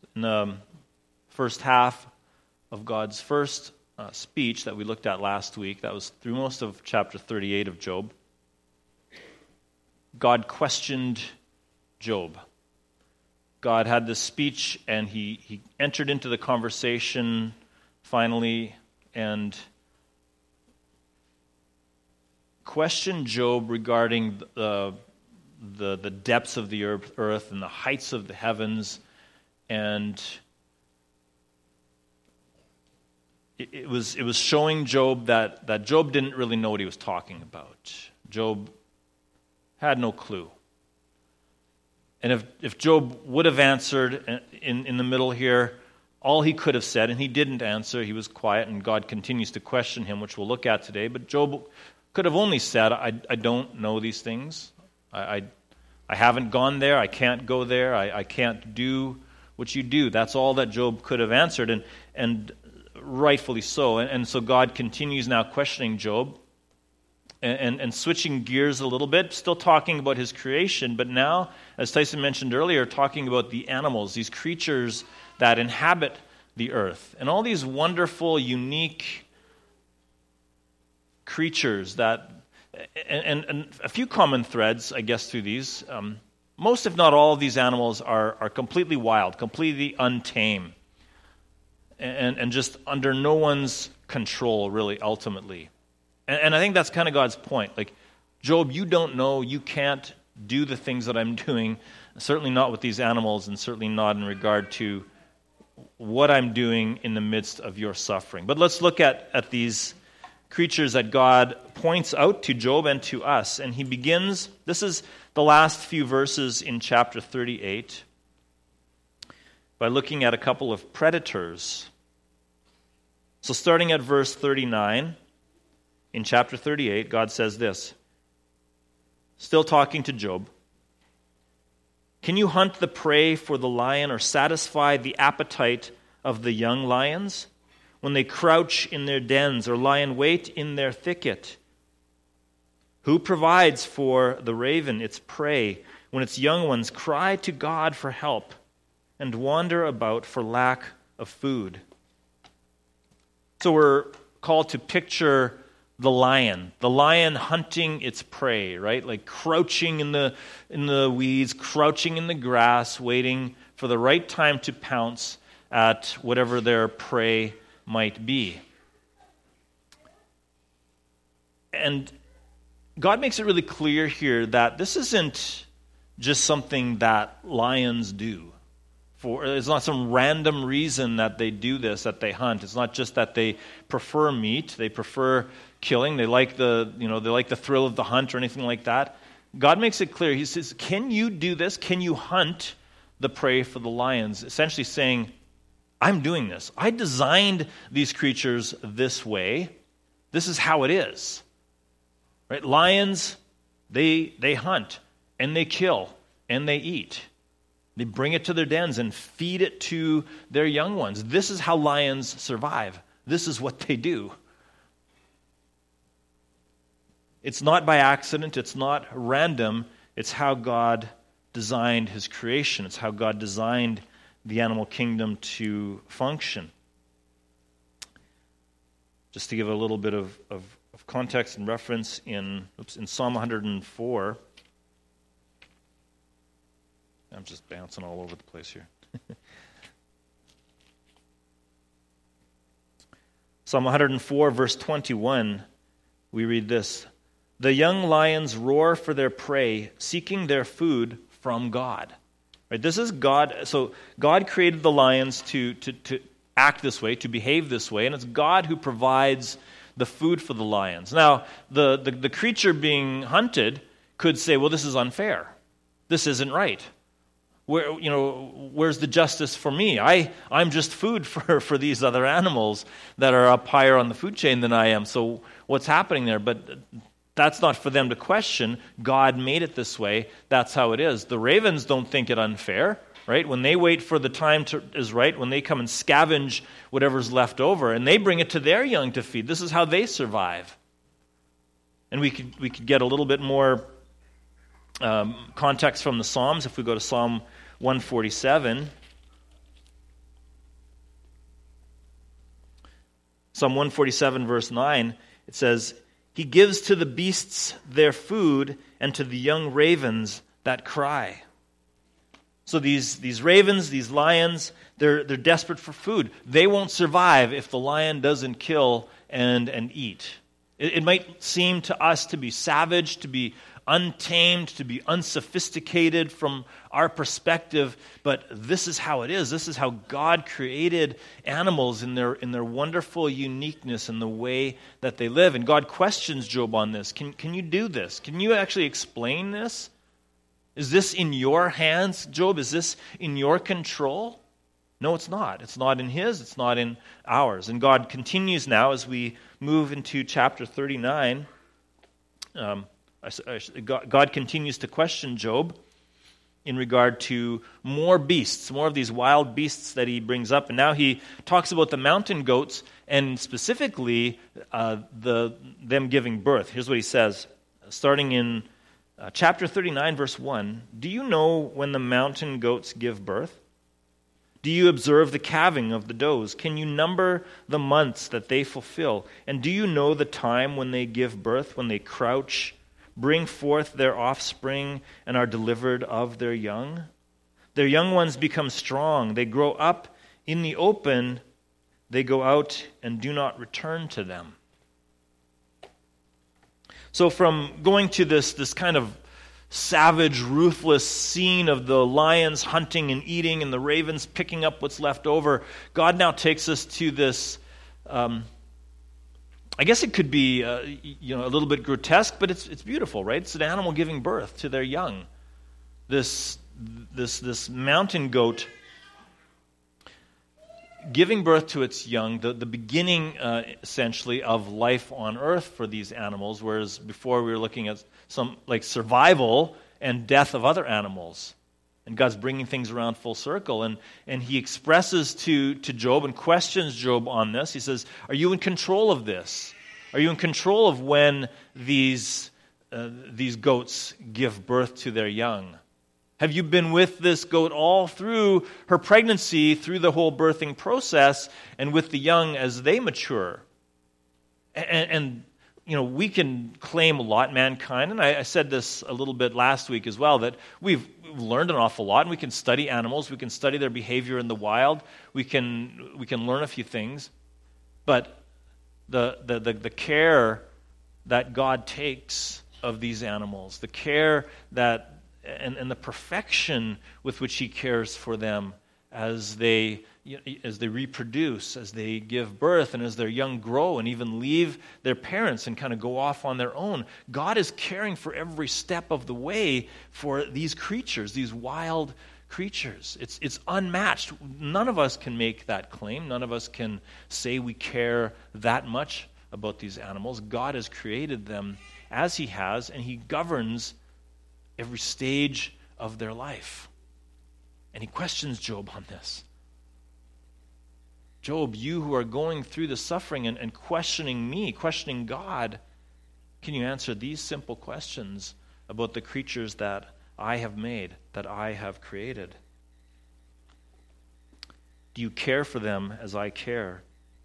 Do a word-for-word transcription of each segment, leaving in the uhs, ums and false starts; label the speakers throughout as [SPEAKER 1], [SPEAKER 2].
[SPEAKER 1] In the first half of God's first uh, speech that we looked at last week, that was through most of chapter thirty-eight of Job, God questioned Job. God had this speech, and he, he entered into the conversation finally and questioned Job regarding the, the, the depths of the earth and the heights of the heavens. And it, it was it was showing Job that, that Job didn't really know what he was talking about. Job had no clue. And if, if Job would have answered in, in the middle here, all he could have said, and he didn't answer, he was quiet, and God continues to question him, which we'll look at today. But Job could have only said, I, I don't know these things. I, I, I haven't gone there. I can't go there. I, I can't do what you do. That's all that Job could have answered, and, and rightfully so. And, and so God continues now questioning Job. And, and switching gears a little bit, still talking about his creation, but now, as Tyson mentioned earlier, talking about the animals, these creatures that inhabit the earth. And all these wonderful, unique creatures that, and, and, and a few common threads, I guess, through these. Um, most, if not all, of these animals are, are completely wild, completely untamed, and, and just under no one's control, really, ultimately. And I think that's kind of God's point. Like, Job, you don't know, you can't do the things that I'm doing, certainly not with these animals, and certainly not in regard to what I'm doing in the midst of your suffering. But let's look at, at these creatures that God points out to Job and to us. And he begins, this is the last few verses in chapter thirty-eight, by looking at a couple of predators. So starting at verse thirty-nine, in chapter thirty-eight, God says this, still talking to Job. Can you hunt the prey for the lion or satisfy the appetite of the young lions when they crouch in their dens or lie in wait in their thicket? Who provides for the raven its prey when its young ones cry to God for help and wander about for lack of food? So we're called to picture the lion, the lion hunting its prey, right? Like crouching in the in the weeds, crouching in the grass, waiting for the right time to pounce at whatever their prey might be. And God makes it really clear here that this isn't just something that lions do. For it's not some random reason that they do this, that they hunt. It's not just that they prefer meat, they prefer killing, they like the, you know, they like the thrill of the hunt or anything like that. God makes it clear. He says, can you do this? Can you hunt the prey for the lions? Essentially saying, I'm doing this. I designed these creatures this way. This is how it is. Right? Lions, they they hunt and they kill and they eat. They bring it to their dens and feed it to their young ones. This is how lions survive. This is what they do. It's not by accident. It's not random. It's how God designed his creation. It's how God designed the animal kingdom to function. Just to give a little bit of, of, of context and reference, in, oops, in Psalm one hundred four, I'm just bouncing all over the place here. Psalm one hundred four, verse twenty-one, we read this, the young lions roar for their prey, seeking their food from God. Right? This is God. So God created the lions to, to, to act this way, to behave this way, and it's God who provides the food for the lions. Now, the, the, the creature being hunted could say, well, this is unfair. This isn't right. Where, you know, where's the justice for me? I, I'm just food for, for these other animals that are up higher on the food chain than I am. So what's happening there? But that's not for them to question. God made it this way. That's how it is. The ravens don't think it unfair, right? When they wait for the time to, is right, when they come and scavenge whatever's left over, and they bring it to their young to feed. This is how they survive. And we could we could get a little bit more um, context from the Psalms if we go to Psalm one forty-seven. Psalm one forty-seven, verse nine, it says, He gives to the beasts their food, and to the young ravens that cry. So these, these ravens, these lions, they're, they're desperate for food. They won't survive if the lion doesn't kill and, and eat. It, it might seem to us to be savage, to be untamed, to be unsophisticated from our perspective, but this is how it is. This is how God created animals in their in their wonderful uniqueness and the way that they live. And God questions Job on this. Can, can you do this? Can you actually explain this? Is this in your hands, Job? Is this in your control? No, it's not. It's not in his. It's not in ours. And God continues now as we move into chapter thirty-nine. Um, God continues to question Job in regard to more beasts, more of these wild beasts that he brings up. And now he talks about the mountain goats and specifically uh, the them giving birth. Here's what he says, starting in uh, chapter thirty-nine, verse one. Do you know when the mountain goats give birth? Do you observe the calving of the does? Can you number the months that they fulfill? And do you know the time when they give birth, when they crouch, bring forth their offspring, and are delivered of their young? Their young ones become strong. They grow up in the open. They go out and do not return to them. So from going to this, this kind of savage, ruthless scene of the lions hunting and eating and the ravens picking up what's left over, God now takes us to this, um, I guess it could be uh, you know, a little bit grotesque, but it's it's beautiful, right? It's an animal giving birth to their young. This this this mountain goat giving birth to its young, the, the beginning uh, essentially of life on earth for these animals, whereas before we were looking at some like survival and death of other animals. And God's bringing things around full circle. And, and he expresses to, to Job and questions Job on this. He says, are you in control of this? Are you in control of when these, uh, these goats give birth to their young? Have you been with this goat all through her pregnancy, through the whole birthing process, and with the young as they mature? And, and you know, we can claim a lot, mankind, and I, I said this a little bit last week as well, that we've learned an awful lot, and we can study animals, we can study their behavior in the wild, we can we can learn a few things, but the the the, the care that God takes of these animals, the care that And, and the perfection with which he cares for them as they as they reproduce, as they give birth, and as their young grow and even leave their parents and kind of go off on their own. God is caring for every step of the way for these creatures, these wild creatures. It's it's unmatched. None of us can make that claim. None of us can say we care that much about these animals. God has created them as he has, and he governs every stage of their life. And he questions Job on this. Job, you who are going through the suffering and, and questioning me, questioning God, can you answer these simple questions about the creatures that I have made, that I have created? Do you care for them as I care?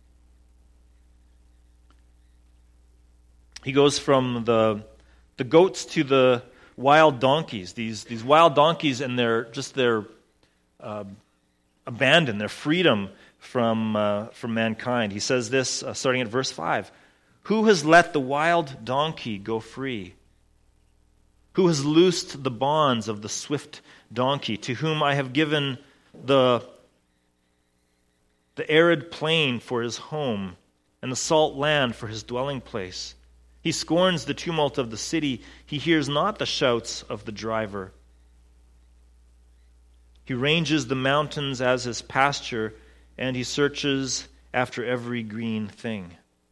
[SPEAKER 1] He goes from the, the goats to the wild donkeys, these these wild donkeys and their just their uh, abandon, their freedom from uh, from mankind. He says this uh, starting at verse five. Who has let the wild donkey go free? Who has loosed the bonds of the swift donkey, to whom I have given the the arid plain for his home and the salt land for his dwelling place? He scorns the tumult of the city. He hears not the shouts of the driver. He ranges the mountains as his pasture, and he searches after every green thing.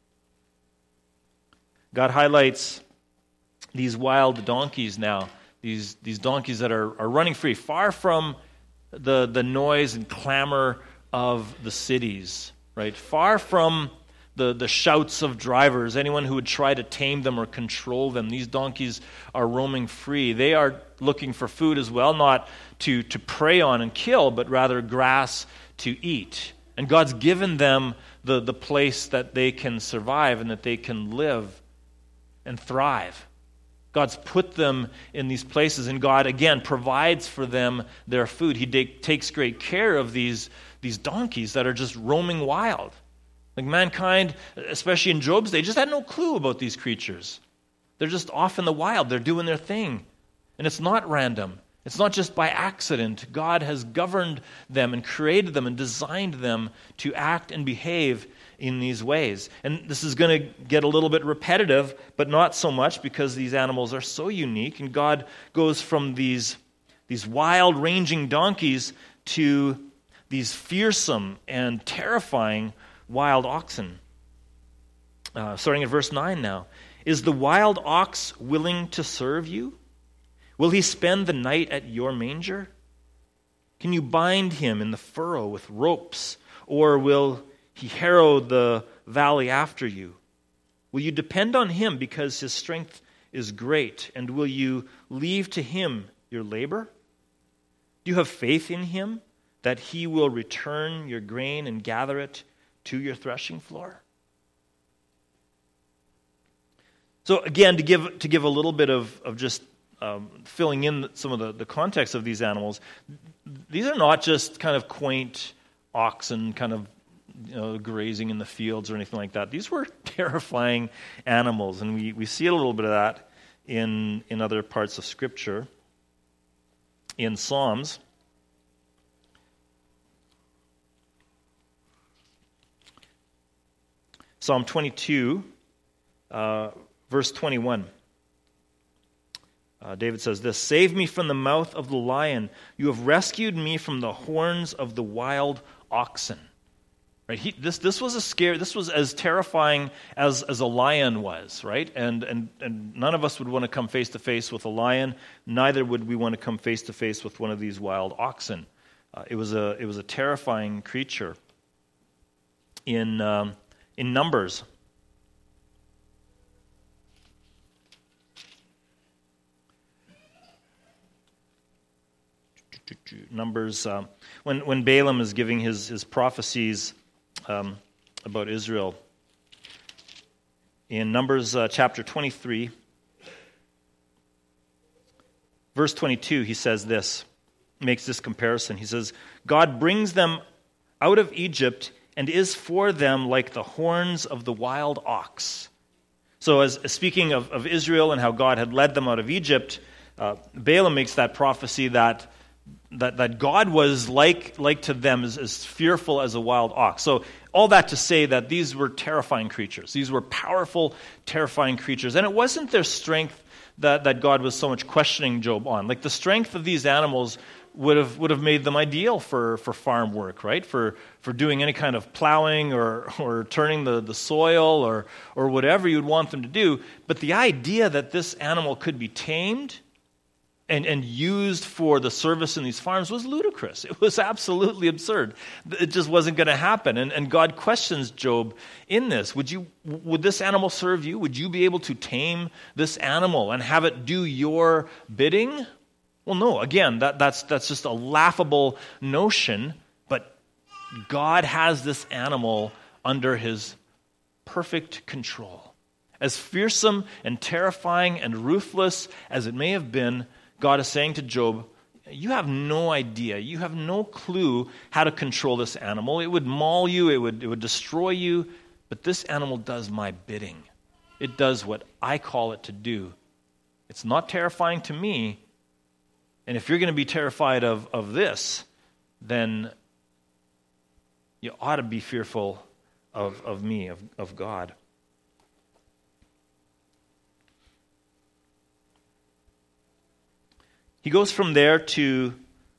[SPEAKER 1] God highlights these wild donkeys now, these, these donkeys that are, are running free, far from the, the noise and clamor of the cities, right? Far from The, the shouts of drivers, anyone who would try to tame them or control them. These donkeys are roaming free. They are looking for food as well, not to, to prey on and kill, but rather grass to eat. And God's given them the, the place that they can survive and that they can live and thrive. God's put them in these places, and God, again, provides for them their food. He de- takes great care of these, these donkeys that are just roaming wild. Like mankind, especially in Job's day, just had no clue about these creatures. They're just off in the wild. They're doing their thing. And it's not random. It's not just by accident. God has governed them and created them and designed them to act and behave in these ways. And this is going to get a little bit repetitive, but not so much, because these animals are so unique. And God goes from these, these wild ranging donkeys to these fearsome and terrifying wild oxen. Uh, starting at verse nine now. Is the wild ox willing to serve you? Will he spend the night at your manger? Can you bind him in the furrow with ropes, or will he harrow the valley after you? Will you depend on him because his strength is great, and will you leave to him your labor? Do you have faith in him that he will return your grain and gather it to your threshing floor? So again, to give to give a little bit of, of just um, filling in some of the, the context of these animals, these are not just kind of quaint oxen kind of, you know, grazing in the fields or anything like that. These were terrifying animals, and we, we see a little bit of that in, in other parts of Scripture. In Psalms, Psalm twenty-two, uh, verse twenty-one. Uh, David says this, "Save me from the mouth of the lion. You have rescued me from the horns of the wild oxen." Right? He, this this was a scare. This was as terrifying as, as a lion was, right? And and and none of us would want to come face to face with a lion. Neither would we want to come face to face with one of these wild oxen. Uh, it was a it was a terrifying creature. In um, in Numbers. Numbers, um, when, when Balaam is giving his, his prophecies um, about Israel, in Numbers uh, chapter twenty-three, verse twenty-two, he says this, makes this comparison. He says, "God brings them out of Egypt and is for them like the horns of the wild ox." So as, as speaking of, of Israel and how God had led them out of Egypt, uh, Balaam makes that prophecy that That, that God was like, like to them as, as fearful as a wild ox. So all that to say that these were terrifying creatures. These were powerful, terrifying creatures. And it wasn't their strength that, that God was so much questioning Job on. Like the strength of these animals would have would have made them ideal for, for farm work, right? For for doing any kind of plowing or or turning the, the soil or or whatever you'd want them to do. But the idea that this animal could be tamed And, and used for the service in these farms was ludicrous. It was absolutely absurd. It just wasn't going to happen. And, and God questions Job in this. Would you, would this animal serve you? Would you be able to tame this animal and have it do your bidding? Well, no. Again, that, that's, that's just a laughable notion. But God has this animal under his perfect control. As fearsome and terrifying and ruthless as it may have been, God is saying to Job, you have no idea, you have no clue how to control this animal. It would maul you, it would, it would destroy you, but this animal does my bidding. It does what I call it to do. It's not terrifying to me, and if you're going to be terrified of, of this, then you ought to be fearful of, of me, of, of God. He goes from there to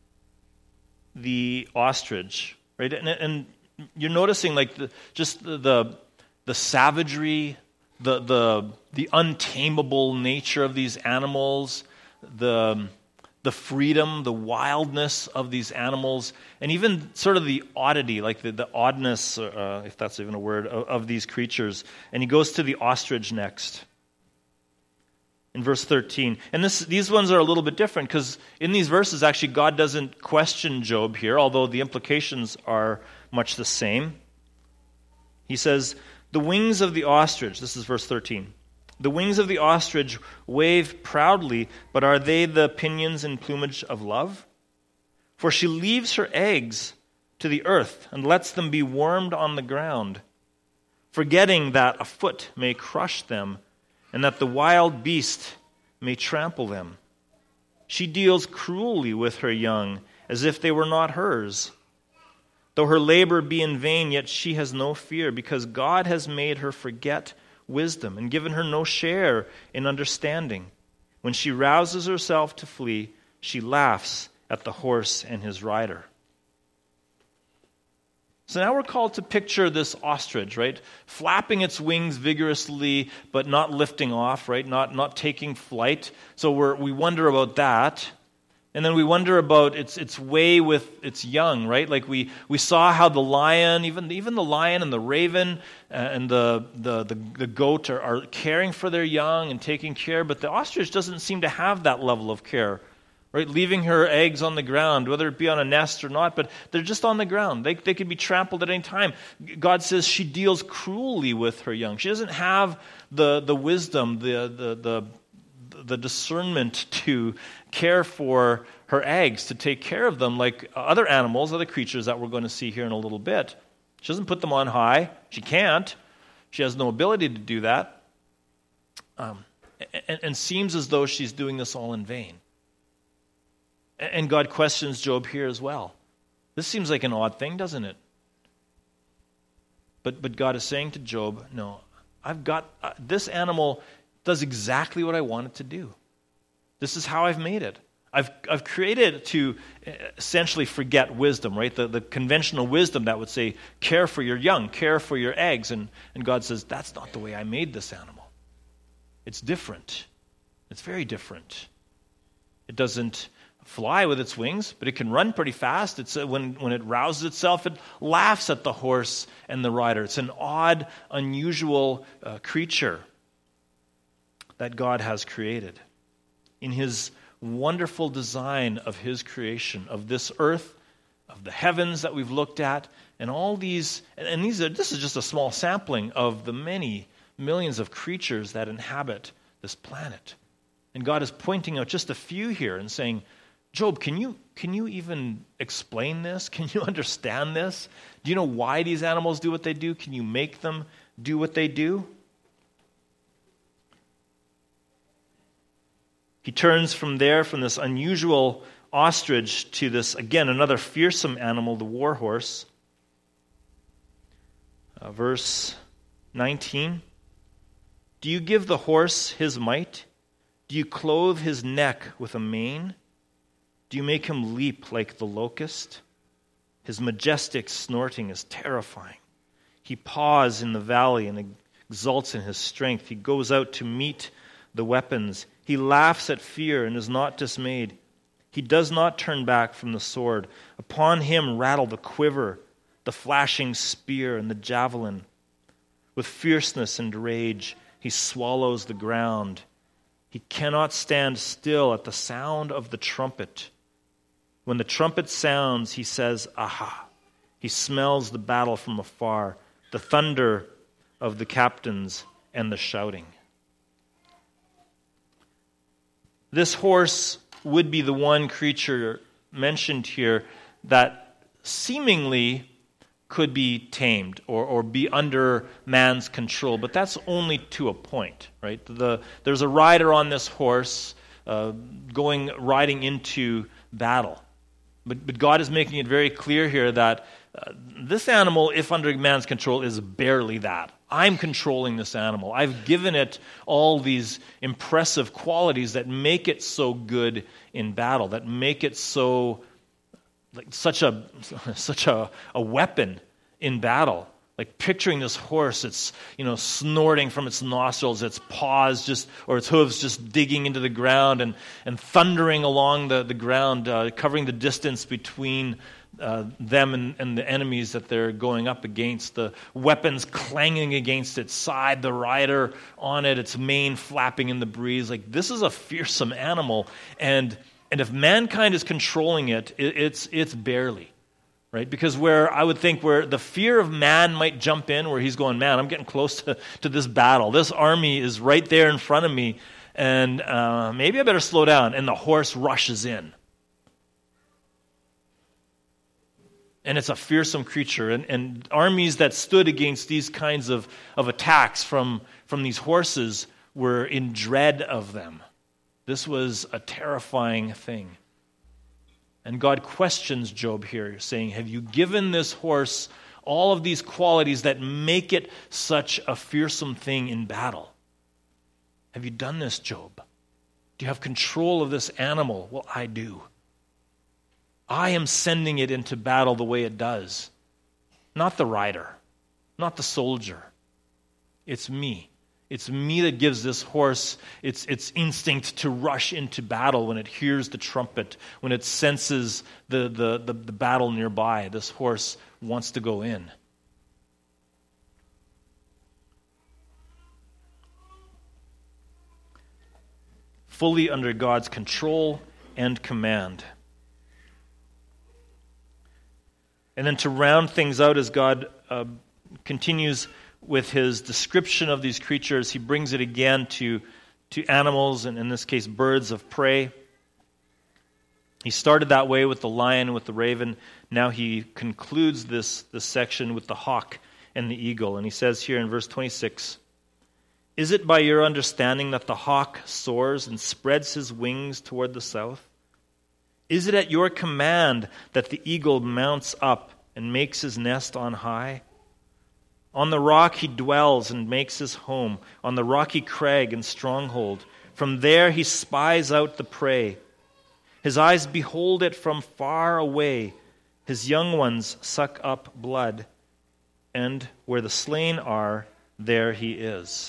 [SPEAKER 1] the ostrich, right? And, and you're noticing like the, just the, the the savagery, the the the untamable nature of these animals, the the freedom, the wildness of these animals, and even sort of the oddity, like the, the oddness, uh, if that's even a word, of, of these creatures. And he goes to the ostrich next. In verse thirteen. And this, these ones are a little bit different because in these verses, actually, God doesn't question Job here, although the implications are much the same. He says, the wings of the ostrich, this is verse thirteen, the wings of the ostrich wave proudly, but are they the pinions and plumage of love? For she leaves her eggs to the earth and lets them be warmed on the ground, forgetting that a foot may crush them and that the wild beast may trample them. She deals cruelly with her young, as if they were not hers. Though her labor be in vain, yet she has no fear, because God has made her forget wisdom and given her no share in understanding. When she rouses herself to flee, she laughs at the horse and his rider. So now we're called to picture this ostrich, right? Flapping its wings vigorously, but not lifting off, right? Not not taking flight. So we're, we wonder about that. And then we wonder about its its way with its young, right? Like we, we saw how the lion, even even the lion and the raven uh, and the the the, the goat are, are caring for their young and taking care, but the ostrich doesn't seem to have that level of care, right? Leaving her eggs on the ground, whether it be on a nest or not, but they're just on the ground. They they could be trampled at any time. God says she deals cruelly with her young. She doesn't have the the wisdom, the the the the discernment to care for her eggs, to take care of them like other animals, other creatures that we're going to see here in a little bit. She doesn't put them on high. She can't. She has no ability to do that. Um, and, and seems as though she's doing this all in vain. And God questions Job here as well. This seems like an odd thing, doesn't it? But but God is saying to Job, no, I've got, uh, this animal does exactly what I want it to do. This is how I've made it. I've I've created it to essentially forget wisdom, right? The, the conventional wisdom that would say, care for your young, care for your eggs. And, and God says, that's not the way I made this animal. It's different. It's very different. It doesn't fly with its wings, but it can run pretty fast. It's uh, when, when it rouses itself, it laughs at the horse and the rider. It's an odd, unusual uh, creature that God has created. In his wonderful design of his creation, of this earth, of the heavens that we've looked at, and all these, and these are, this is just a small sampling of the many millions of creatures that inhabit this planet. And God is pointing out just a few here and saying, Job, can you can you even explain this? Can you understand this? Do you know why these animals do what they do? Can you make them do what they do? He turns from there, from this unusual ostrich, to this, again, another fearsome animal, the war horse. Uh, verse nineteen. Do you give the horse his might? Do you clothe his neck with a mane? Do you make him leap like the locust? His majestic snorting is terrifying. He paws in the valley and exults in his strength. He goes out to meet the weapons. He laughs at fear and is not dismayed. He does not turn back from the sword. Upon him rattle the quiver, the flashing spear, and the javelin. With fierceness and rage, he swallows the ground. He cannot stand still at the sound of the trumpet. When the trumpet sounds, he says, aha. He smells the battle from afar, the thunder of the captains and the shouting. This horse would be the one creature mentioned here that seemingly could be tamed or, or be under man's control, but that's only to a point, right? The, there's a rider on this horse uh, going, riding into battle. But, but God is making it very clear here that uh, this animal, if under man's control, is barely that. I'm controlling this animal. I've given it all these impressive qualities that make it so good in battle, that make it so like such a such a, a weapon in battle. Like picturing this horse, it's, you know, snorting from its nostrils, its paws just, or its hooves just digging into the ground and, and thundering along the, the ground, uh, covering the distance between uh, them and, and the enemies that they're going up against, the weapons clanging against its side, the rider on it, its mane flapping in the breeze. Like, this is a fearsome animal, and and if mankind is controlling it, it it's it's barely. right? Because where I would think where the fear of man might jump in, where he's going, man, I'm getting close to, to this battle. This army is right there in front of me, and uh, maybe I better slow down. And the horse rushes in. And it's a fearsome creature. And, and armies that stood against these kinds of, of attacks from, from these horses were in dread of them. This was a terrifying thing. And God questions Job here, saying, have you given this horse all of these qualities that make it such a fearsome thing in battle? Have you done this, Job? Do you have control of this animal? Well, I do. I am sending it into battle the way it does. Not the rider, not the soldier. It's me. It's me that gives this horse its, its instinct to rush into battle when it hears the trumpet, when it senses the, the, the, the battle nearby. This horse wants to go in. Fully under God's control and command. And then to round things out as God uh, continues with his description of these creatures, he brings it again to, to animals, and in this case, birds of prey. He started that way with the lion, with the raven. Now he concludes this, this section with the hawk and the eagle. And he says here in verse twenty-six, is it by your understanding that the hawk soars and spreads his wings toward the south? Is it at your command that the eagle mounts up and makes his nest on high? On the rock he dwells and makes his home, on the rocky crag and stronghold. From there he spies out the prey. His eyes behold it from far away. His young ones suck up blood, and where the slain are, there he is.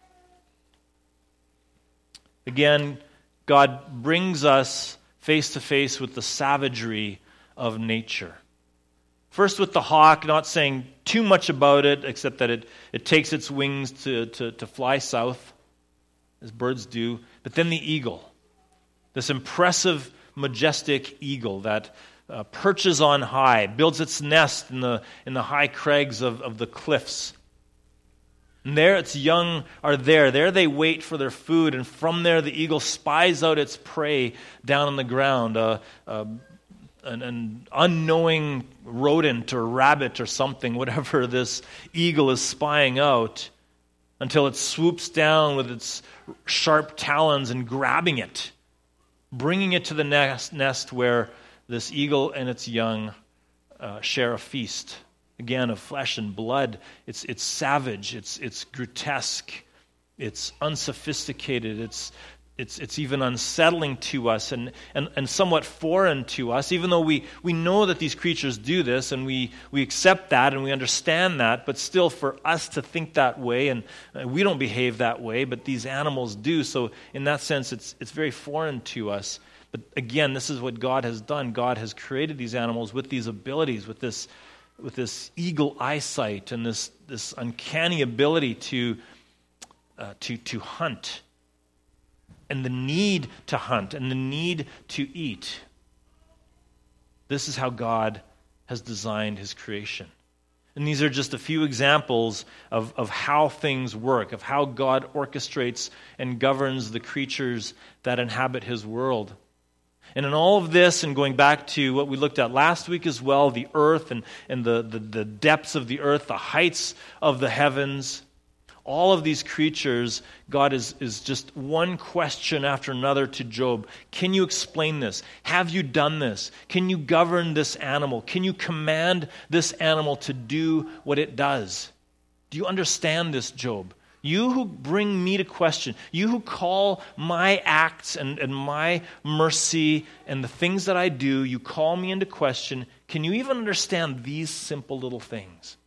[SPEAKER 1] Again, God brings us face to face with the savagery of nature. First with the hawk, not saying too much about it, except that it, it takes its wings to, to, to fly south, as birds do. But then the eagle, this impressive, majestic eagle that uh, perches on high, builds its nest in the, in the high crags of, of the cliffs. And there its young are there. There they wait for their food, and from there the eagle spies out its prey down on the ground. Uh, uh, An, an unknowing rodent or rabbit or something, whatever this eagle is spying out, until it swoops down with its sharp talons and grabbing it, bringing it to the nest, nest where this eagle and its young uh, share a feast. Again, of flesh and blood. It's it's savage. It's it's grotesque. It's unsophisticated. It's It's it's even unsettling to us and, and, and somewhat foreign to us, even though we, we know that these creatures do this and we, we accept that and we understand that, but still for us to think that way, and we don't behave that way, but these animals do. So in that sense, it's it's very foreign to us. But again, this is what God has done. God has created these animals with these abilities, with this with this eagle eyesight and this this uncanny ability to uh, to to hunt. And the need to hunt, and the need to eat. This is how God has designed his creation. And these are just a few examples of, of how things work, of how God orchestrates and governs the creatures that inhabit his world. And in all of this, and going back to what we looked at last week as well, the earth and, and the, the, the depths of the earth, the heights of the heavens, all of these creatures, God is, is just one question after another to Job. Can you explain this? Have you done this? Can you govern this animal? Can you command this animal to do what it does? Do you understand this, Job? You who bring me to question, you who call my acts and, and my mercy and the things that I do, you call me into question. Can you even understand these simple little things?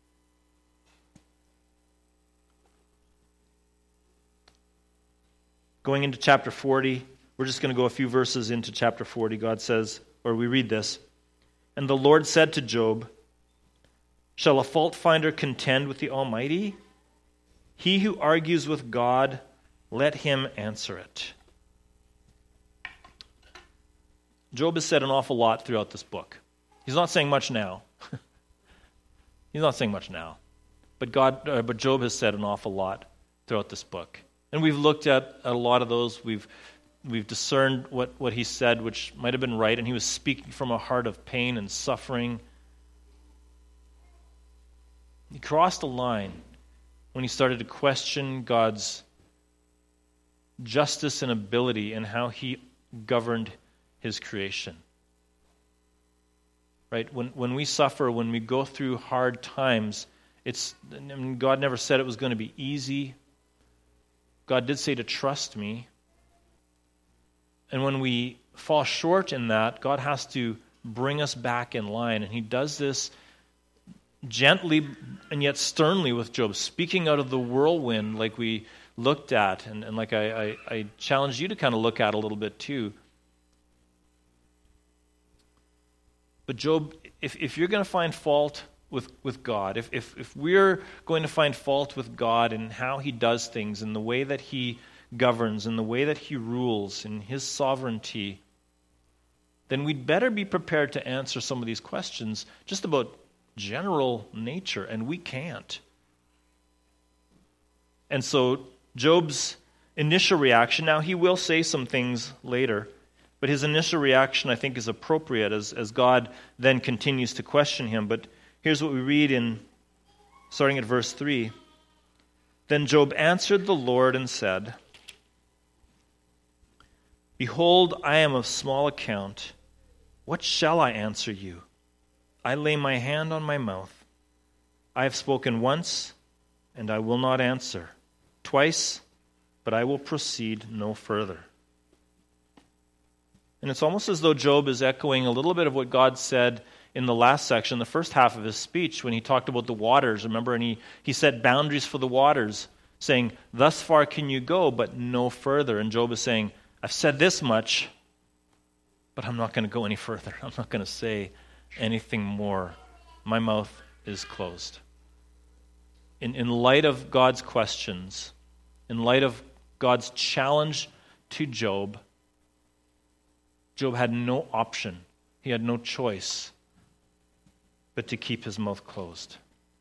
[SPEAKER 1] Going into chapter forty, we're just going to go a few verses into chapter forty. God says, or we read this, and the Lord said to Job, shall a fault finder contend with the Almighty? He who argues with God, let him answer it. Job has said an awful lot throughout this book. He's not saying much now. He's not saying much now. But God, uh, but Job has said an awful lot throughout this book. And we've looked at a lot of those. We've we've discerned what, what he said, which might have been right, and he was speaking from a heart of pain and suffering. He crossed a line when he started to question God's justice and ability and how he governed his creation. Right? When when we suffer, when we go through hard times, it's I mean, God never said it was going to be easy. God did say to trust me. And when we fall short in that, God has to bring us back in line. And he does this gently and yet sternly with Job, speaking out of the whirlwind like we looked at, and, and like I, I, I challenge you to kind of look at a little bit too. But Job, if, if you're going to find fault with, with God, if, if if we're going to find fault with God and how he does things, and the way that he governs, and the way that he rules, in his sovereignty, then we'd better be prepared to answer some of these questions just about general nature, and we can't. And so Job's initial reaction, now he will say some things later, but his initial reaction, I think, is appropriate as, as God then continues to question him. But here's what we read in, starting at verse three. Then Job answered the Lord and said, Behold, I am of small account. What shall I answer you? I lay my hand on my mouth. I have spoken once, and I will not answer. Twice, but I will proceed no further. And it's almost as though Job is echoing a little bit of what God said in the last section, the first half of his speech, when he talked about the waters. Remember, and he, he set boundaries for the waters, saying, thus far can you go, but no further. And Job is saying, I've said this much, but I'm not going to go any further. I'm not going to say anything more. My mouth is closed. In, in light of God's questions, in light of God's challenge to Job, Job had no option. He had no choice but to keep his mouth closed.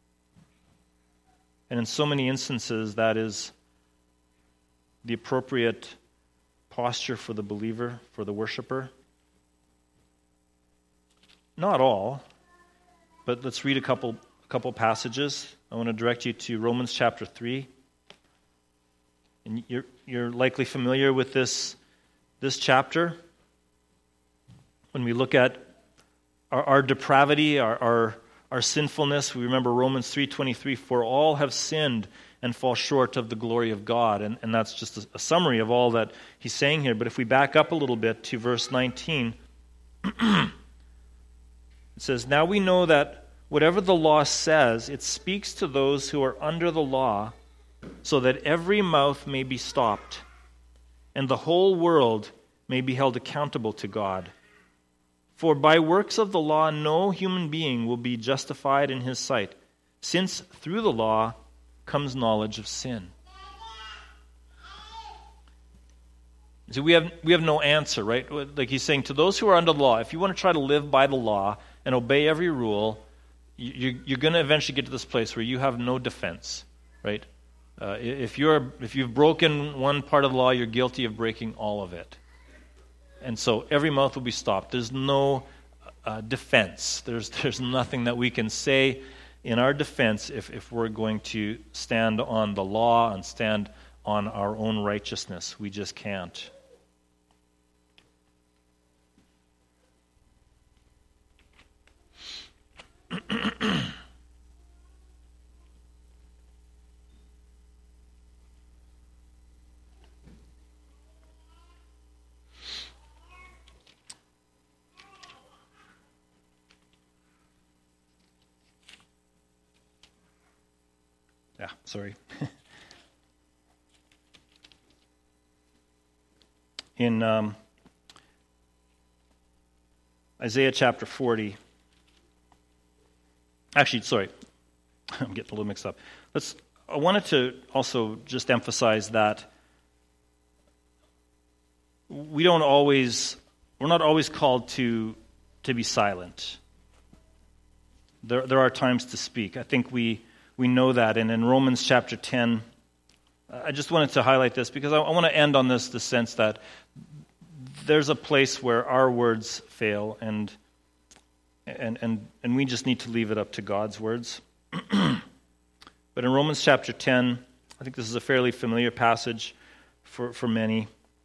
[SPEAKER 1] And in so many instances, that is the appropriate posture for the believer, for the worshiper. Not all, but let's read a couple, a couple passages. I want to direct you to Romans chapter three. And you're, you're likely familiar with this, this chapter. When we look at our, our depravity, our, our, our sinfulness, we remember Romans three twenty-three, for all have sinned and fall short of the glory of God. And, and that's just a, a summary of all that he's saying here. But if we back up a little bit to verse nineteen, it says, now we know that whatever the law says, it speaks to those who are under the law, so that every mouth may be stopped, and the whole world may be held accountable to God. For by works of the law no human being will be justified in his sight, since through the law comes knowledge of sin. So we have we have no answer, right? Like he's saying, to those who are under the law, if you want to try to live by the law and obey every rule, you, you're going to eventually get to this place where you have no defense, right? Uh, if you're if you've broken one part of the law, you're guilty of breaking all of it. And so every mouth will be stopped. There's no uh, defense. There's there's nothing that we can say in our defense if, if we're going to stand on the law and stand on our own righteousness. We just can't. Yeah, sorry. In um, Isaiah chapter forty, actually, sorry, I'm getting a little mixed up. Let's. I wanted to also just emphasize that we don't always, we're not always called to to be silent. there, there are times to speak. I think we, we know that. And in Romans chapter ten, I just wanted to highlight this because I, I want to end on this, the sense that there's a place where our words fail, and and and and we just need to leave it up to God's words. But in Romans chapter ten, I think this is a fairly familiar passage for, for many.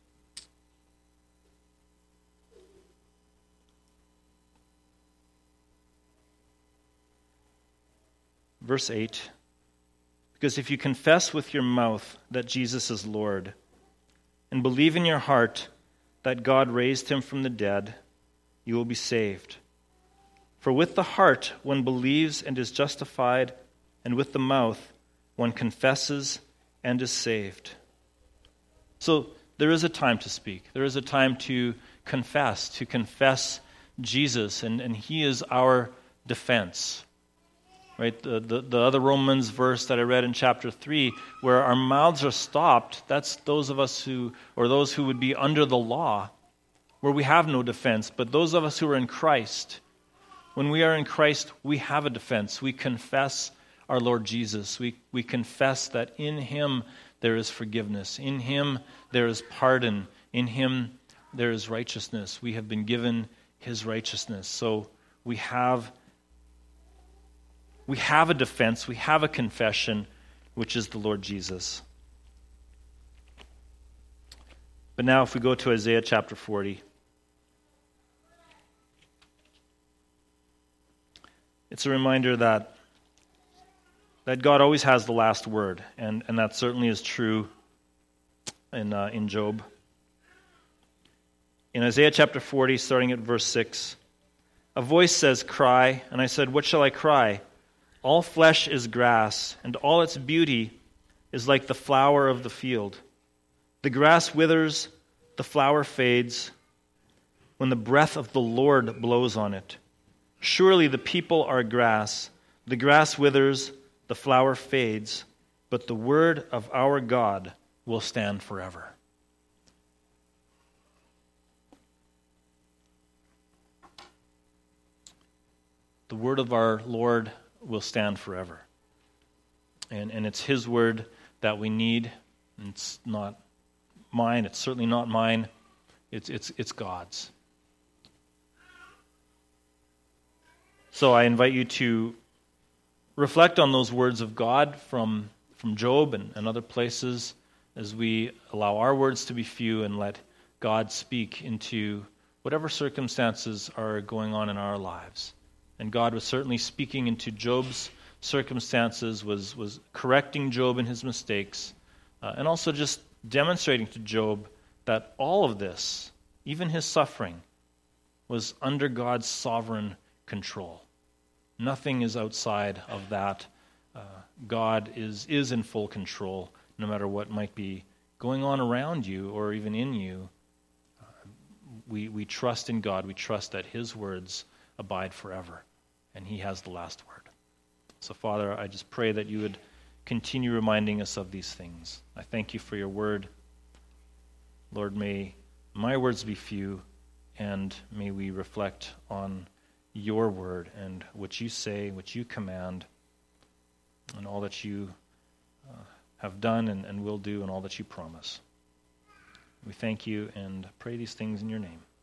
[SPEAKER 1] Verse eight, because if you confess with your mouth that Jesus is Lord, and believe in your heart that God raised him from the dead, you will be saved. For with the heart one believes and is justified, and with the mouth one confesses and is saved. So there is a time to speak. There is a time to confess, to confess Jesus, and, and he is our defense. Right, the, the the other Romans verse that I read in chapter three, where our mouths are stopped, that's those of us who, or those who would be under the law, where we have no defense. But those of us who are in Christ, when we are in Christ, we have a defense. We confess our Lord Jesus. We, we confess that in him there is forgiveness. In him there is pardon. In him there is righteousness. We have been given his righteousness. So we have We have a defense, we have a confession, which is the Lord Jesus. But now if we go to Isaiah chapter forty, it's a reminder that that God always has the last word, and, and that certainly is true in, uh, in Job. In Isaiah chapter forty, starting at verse six, a voice says, "Cry," and I said, "What shall I cry? All flesh is grass, and all its beauty is like the flower of the field. The grass withers, the flower fades, when the breath of the Lord blows on it. Surely the people are grass. The grass withers, the flower fades, but the word of our God will stand forever." The word of our Lord will stand forever. And and it's his word that we need. It's not mine, it's certainly not mine. It's it's it's God's. So I invite you to reflect on those words of God from, from Job and, and other places as we allow our words to be few and let God speak into whatever circumstances are going on in our lives. And God was certainly speaking into Job's circumstances, was, was correcting Job in his mistakes, uh, and also just demonstrating to Job that all of this, even his suffering, was under God's sovereign control. Nothing is outside of that. Uh, God is, is in full control, no matter what might be going on around you or even in you. Uh, we, we trust in God. We trust that his words abide forever, and he has the last word. So, Father, I just pray that you would continue reminding us of these things. I thank you for your word. Lord, may my words be few, and may we reflect on your word and what you say, what you command, and all that you uh, have done and, and will do, and all that you promise. We thank you and pray these things in your name.